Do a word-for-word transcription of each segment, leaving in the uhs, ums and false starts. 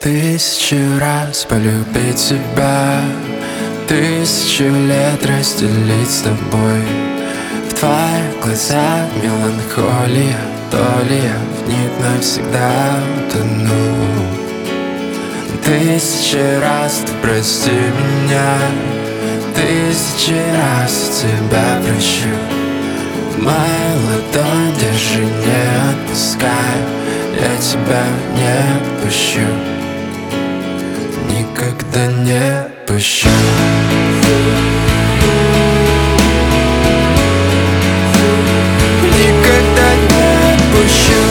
Тысячу раз полюбить тебя, тысячу лет разделить с тобой. В твоих глазах меланхолия, то ли я в них навсегда утону. Тысячи раз ты прости меня, тысячи раз тебя прощу. Мою ладонь держи, не отпускай, я тебя не отпущу, никогда не отпущу. Никогда не отпущу.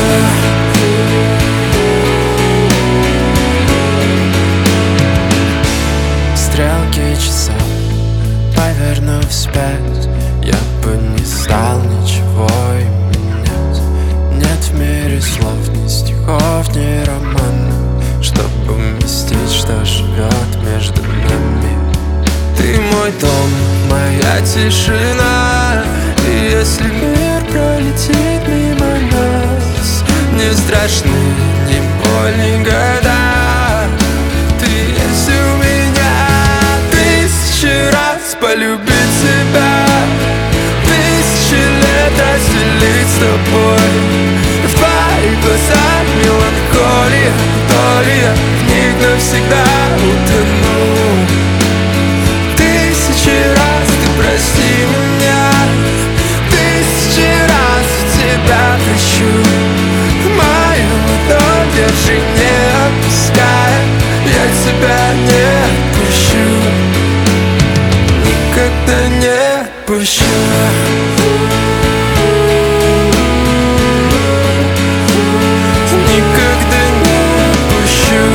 Стрелки часов повернув вспять, я бы не стал ничего менять. Нет в мире слов, ни стихов, ни романов, чтобы вместить, что живет между нами. Ты мой дом, моя тишина, и если мир пролетит мимо нас, не страшны ни боль, ни года. Ты есть у меня. Тысячи раз полюбить тебя, тысячи лет разделить с тобой. В твоих глазах меланхолия, то ли я в них навсегда утону. Тысячи раз ты прости меня, тысячи раз тебя прощу. Мою ладонь держи, не отпускай, я тебя не отпущу, никогда не отпущу. Никогда не отпущу.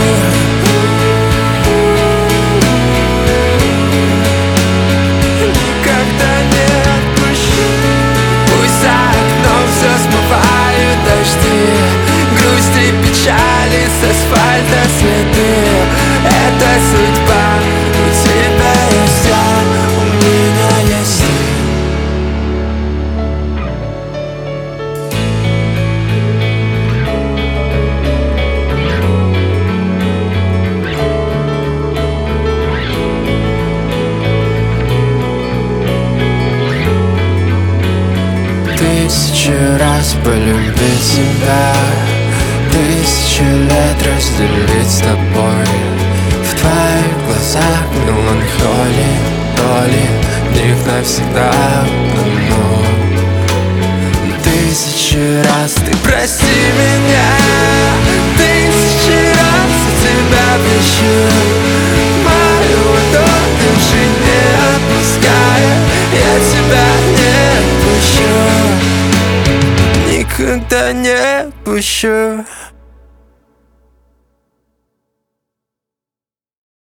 Никогда не отпущу. Пусть за окном все смывают дожди, грусть и печали с асфальта следы. Это судьба, у тебя есть я, у меня есть ты. Тысячу раз полюбить тебя, тысячу лет разделить с тобой. В твоих глазах меланхолия, то ли в них навсегда утону. Тысячи раз ты прости меня, тысячи раз я тебя прощу. Мою ладонь держи, не отпуская, я тебя не отпущу, никогда не отпущу.